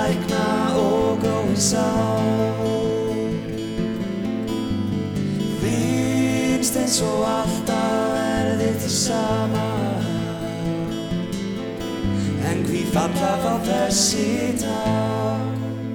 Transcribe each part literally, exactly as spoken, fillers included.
lækna og grói sá. Finnst eins og alltaf er þitt það sama, en hví falla þá þessi dag?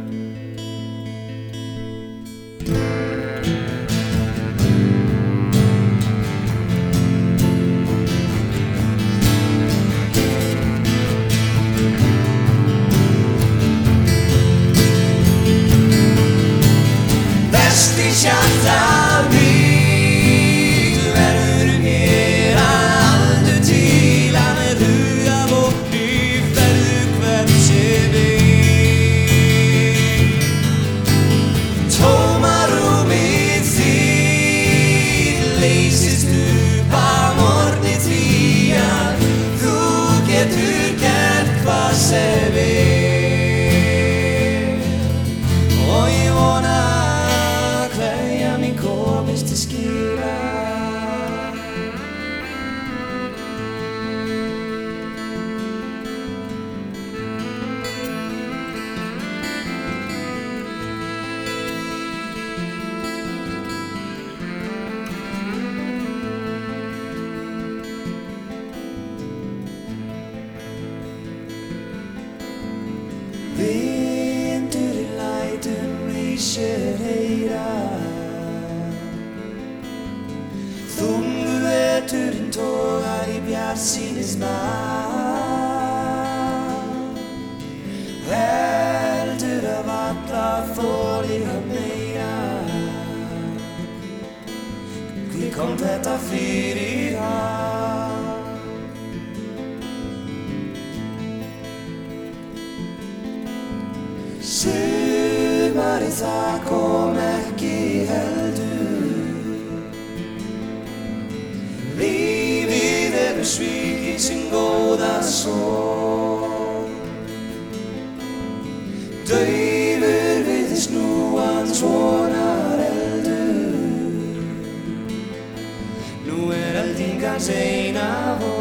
Hjarta mitt, du verður mér aldur til að með huga vopni ferðu hvert sem er. Tómarúmið þitt leysist upp að morgni því að þú getur gert hvað sem er. Og ég vona komist til skila. Vindurinn lætur mig sér heyra, þungu veturinn togar í bjartsýnis mann. Heldur að valla þolir að meira, hví kom þetta fyrir hann? Sumarið það kom ekki heldur, lífið hefur svikið sinn góða son. Daufur virðist nú hans vonar eldur, nú er elding hans eina von.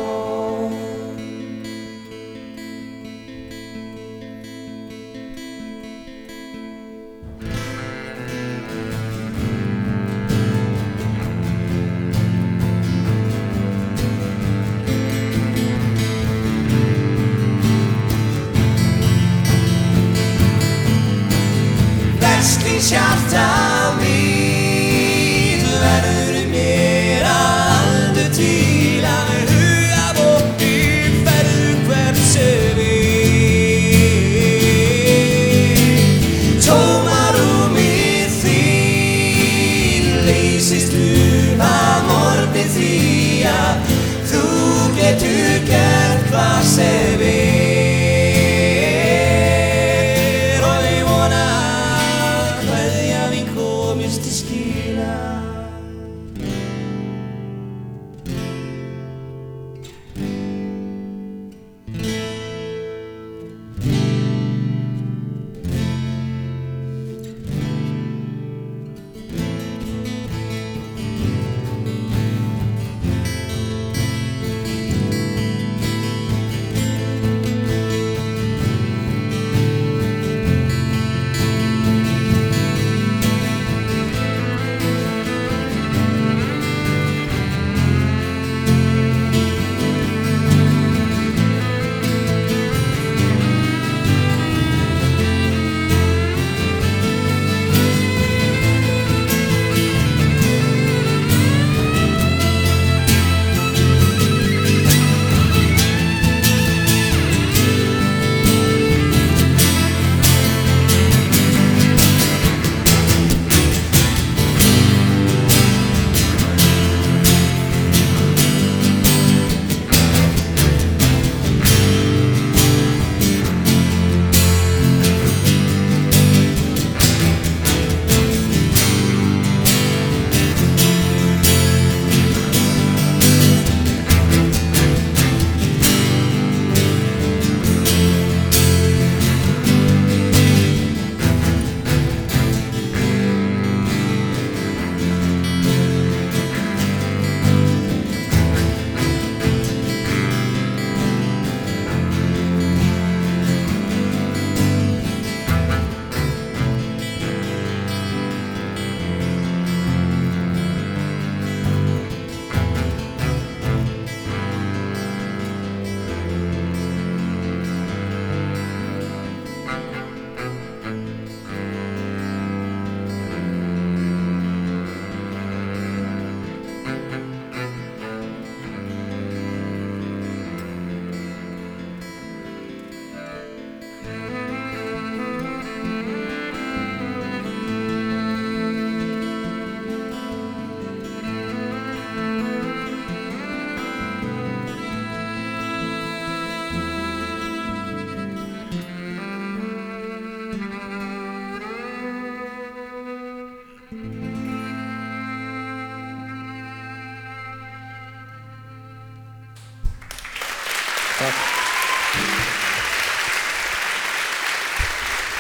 Hjarta mitt, verður mér aldur til að með huga vopni ferðu hvert sem er. Tómarúmið þitt leysist upp að morgni því að þú getur gert hvað sem er.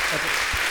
Þetta